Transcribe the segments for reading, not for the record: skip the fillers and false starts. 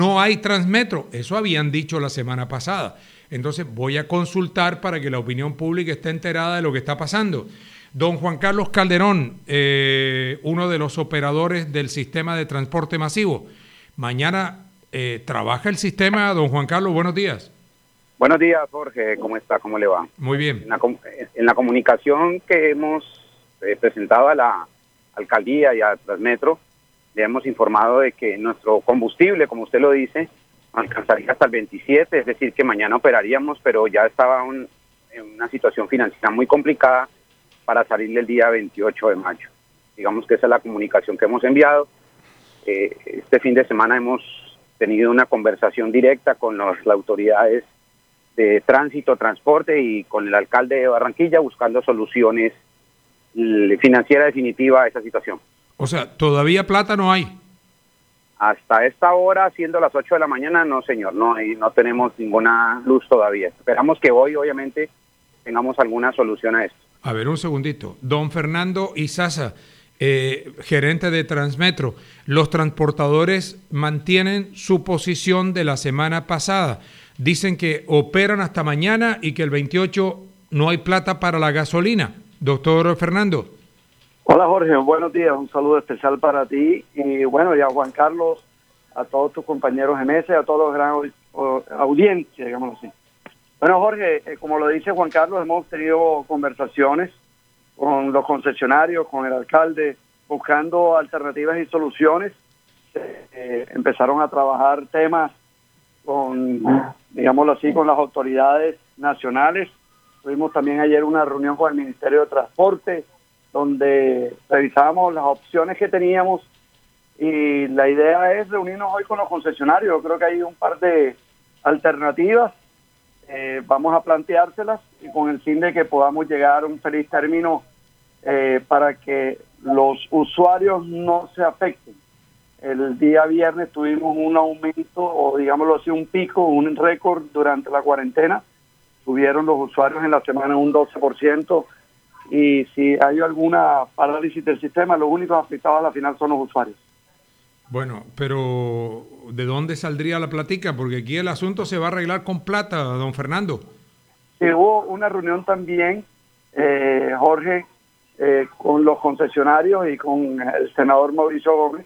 no hay Transmetro. Eso habían dicho la semana pasada. Entonces voy a consultar para que la opinión pública esté enterada de lo que está pasando. Don Juan Carlos Calderón, uno de los operadores del sistema de transporte masivo. Mañana trabaja el sistema. Don Juan Carlos, buenos días. Buenos días, Jorge. ¿Cómo está? ¿Cómo le va? Muy bien. En la comunicación que hemos presentado a la alcaldía y a Transmetro, le hemos informado de que nuestro combustible, como usted lo dice, alcanzaría hasta el 27, es decir, que mañana operaríamos, pero ya estaba en una situación financiera muy complicada para salir el día 28 de mayo. Digamos que esa es la comunicación que hemos enviado. Este fin de semana hemos tenido una conversación directa con las autoridades de tránsito, transporte y con el alcalde de Barranquilla buscando soluciones financieras definitivas a esa situación. O sea, ¿todavía plata no hay? Hasta esta hora, siendo las 8 de la mañana, no señor, no tenemos ninguna luz todavía. Esperamos que hoy, obviamente, tengamos alguna solución a esto. A ver, un segundito. Don Fernando Izaza, gerente de Transmetro, los transportadores mantienen su posición de la semana pasada. Dicen que operan hasta mañana y que el 28 no hay plata para la gasolina. Doctor Fernando. Hola Jorge, buenos días, un saludo especial para ti y bueno, y a Juan Carlos, a todos tus compañeros en ese, a todos los gran audiencia, digámoslo así. Bueno Jorge, como lo dice Juan Carlos, hemos tenido conversaciones con los concesionarios, con el alcalde, buscando alternativas y soluciones. Empezaron a trabajar temas con, digámoslo así, con las autoridades nacionales. Tuvimos también ayer una reunión con el Ministerio de Transporte, donde revisamos las opciones que teníamos y la idea es reunirnos hoy con los concesionarios. Yo creo que hay un par de alternativas, vamos a planteárselas y con el fin de que podamos llegar a un feliz término para que los usuarios no se afecten. El día viernes tuvimos un aumento, o digámoslo así, un pico, un récord durante la cuarentena. Subieron los usuarios en la semana un 12%. Y si hay alguna parálisis del sistema, los únicos afectados a la final son los usuarios. Bueno, pero ¿de dónde saldría la platica? Porque aquí el asunto se va a arreglar con plata, don Fernando. Sí, hubo una reunión también, Jorge, con los concesionarios y con el senador Mauricio Gómez,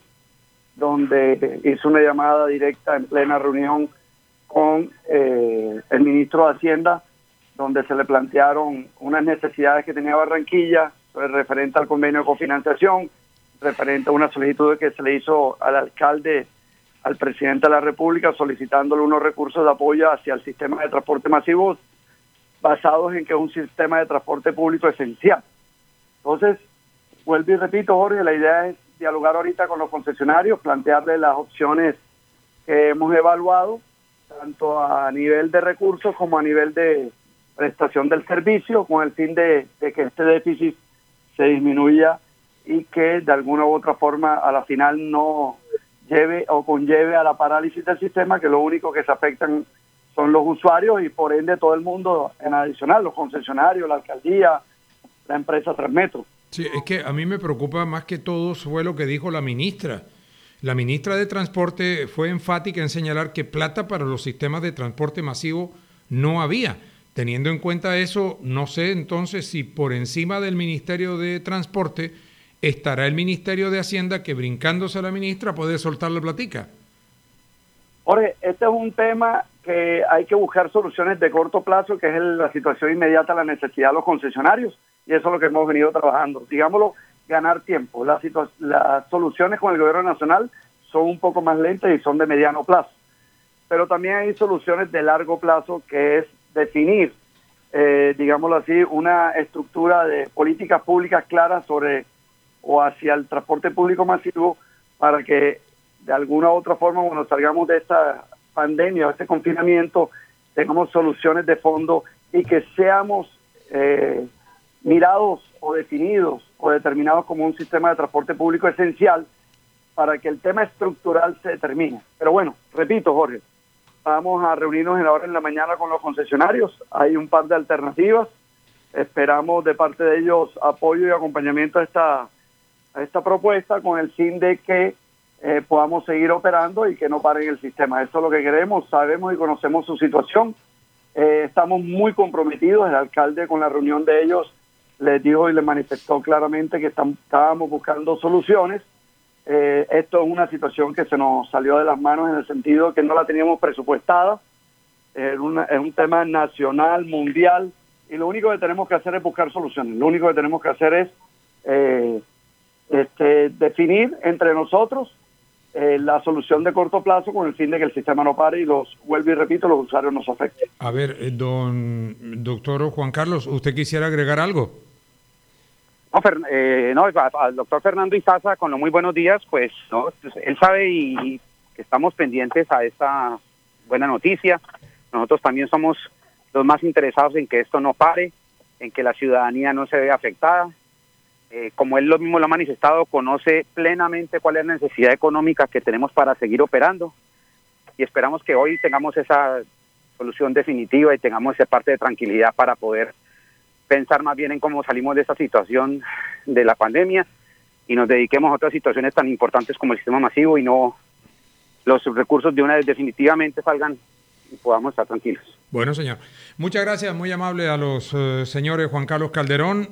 donde hizo una llamada directa en plena reunión con el ministro de Hacienda, donde se le plantearon unas necesidades que tenía Barranquilla, referente al convenio de cofinanciación, referente a una solicitud que se le hizo al alcalde, al presidente de la República, solicitándole unos recursos de apoyo hacia el sistema de transporte masivo, basados en que es un sistema de transporte público esencial. Entonces, vuelvo y repito, Jorge, la idea es dialogar ahorita con los concesionarios, plantearles las opciones que hemos evaluado, tanto a nivel de recursos como a nivel de prestación del servicio, con el fin de que este déficit se disminuya y que de alguna u otra forma a la final no lleve o conlleve a la parálisis del sistema, que lo único que se afectan son los usuarios y por ende todo el mundo en adicional, los concesionarios, la alcaldía, la empresa Transmetro. Sí, es que a mí me preocupa más que todo fue lo que dijo la ministra. La ministra de Transporte fue enfática en señalar que plata para los sistemas de transporte masivo no había. Teniendo en cuenta eso, no sé entonces si por encima del Ministerio de Transporte estará el Ministerio de Hacienda que brincándose a la ministra puede soltar la platica. Jorge, este es un tema que hay que buscar soluciones de corto plazo, que es la situación inmediata, la necesidad de los concesionarios, y eso es lo que hemos venido trabajando. Digámoslo, ganar tiempo. Las soluciones con el gobierno nacional son un poco más lentas y son de mediano plazo. Pero también hay soluciones de largo plazo, que es definir, digámoslo así, una estructura de políticas públicas claras sobre o hacia el transporte público masivo para que de alguna u otra forma, cuando salgamos de esta pandemia o este confinamiento, tengamos soluciones de fondo y que seamos mirados o definidos o determinados como un sistema de transporte público esencial para que el tema estructural se determine. Pero bueno, repito, Jorge, vamos a reunirnos ahora en la mañana con los concesionarios. Hay un par de alternativas. Esperamos de parte de ellos apoyo y acompañamiento a esta propuesta con el fin de que podamos seguir operando y que no paren el sistema. Eso es lo que queremos, sabemos y conocemos su situación. Estamos muy comprometidos. El alcalde, con la reunión de ellos, les dijo y les manifestó claramente que estábamos buscando soluciones. Esto es una situación que se nos salió de las manos en el sentido que no la teníamos presupuestada. Es un tema nacional, mundial, y lo único que tenemos que hacer es buscar soluciones. Lo único que tenemos que hacer es definir entre nosotros la solución de corto plazo con el fin de que el sistema no pare y vuelvo y repito, los usuarios no se afecten. A ver, doctor Juan Carlos, ¿usted quisiera agregar algo? No, al doctor Fernando Izaza, con los muy buenos días, pues, ¿no? Él sabe y que estamos pendientes a esta buena noticia. Nosotros también somos los más interesados en que esto no pare, en que la ciudadanía no se vea afectada. Como él mismo lo ha manifestado, conoce plenamente cuál es la necesidad económica que tenemos para seguir operando y esperamos que hoy tengamos esa solución definitiva y tengamos esa parte de tranquilidad para poder pensar más bien en cómo salimos de esta situación de la pandemia y nos dediquemos a otras situaciones tan importantes como el sistema masivo y no los recursos de una vez definitivamente salgan y podamos estar tranquilos. Bueno, señor. Muchas gracias, muy amable a los señores Juan Carlos Calderón